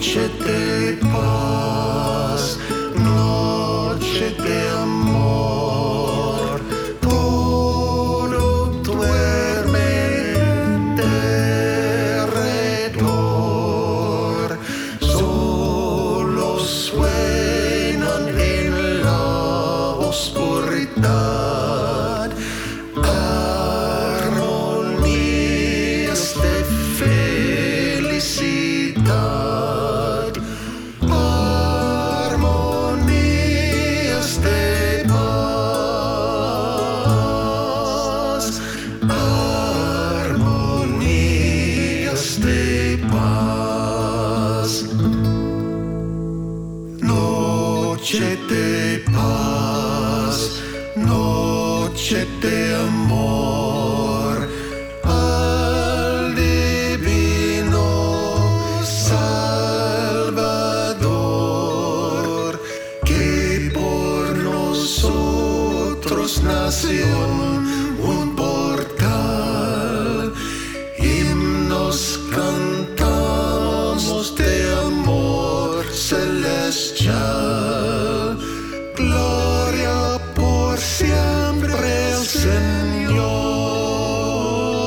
Noche de paz, noche de amor, todo duerme alrededor, solo suenan en la oscuridad armonías de felicidad, armonías de paz, armonías de paz. Noche de paz, noche de amor, al divino Salvador, que por nosotros nació un portal, himnos cantamos de amor celestial. Gloria por siempre al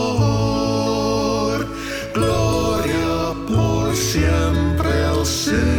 Señor, gloria por siempre al Señor.